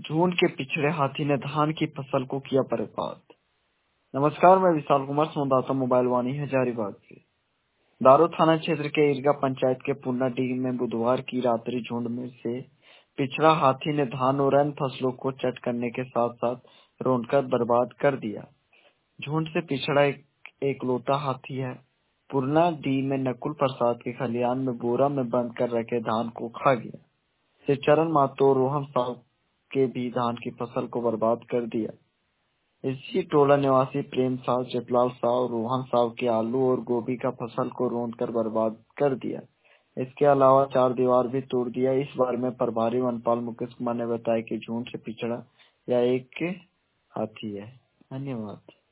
झुंड के पिछड़े हाथी ने धान की फसल को किया बर्बाद। नमस्कार, मैं विशाल कुमार, संवाददाता मोबाइल वाणी हजारीबाग से। दारो थाना क्षेत्र के इरगा पंचायत के पुन्नाडीह में बुधवार की रात्रि झुंड में से पिछड़ा हाथी ने धान और अन्य फसलों को चट करने के साथ साथ रौंदकर बर्बाद कर दिया। झुंड से पिछड़ा एकलौता हाथी है। पुन्नाडीह में नकुल प्रसाद के खलिहान में बोरा में बंद कर रखे धान को खा गया। चरण मातो और रोहन साहब के भी धान की फसल को बर्बाद कर दिया। इसी टोला निवासी प्रेम साहब, चितलाल साहब, रोहन साहब के आलू और गोभी का फसल को रौंद कर बर्बाद कर दिया। इसके अलावा 4 दीवार भी तोड़ दिया। इस बारे में प्रभारी वनपाल मुकेश कुमार ने बताया कि झुंड से पिछड़ा यह एक हाथी है। धन्यवाद।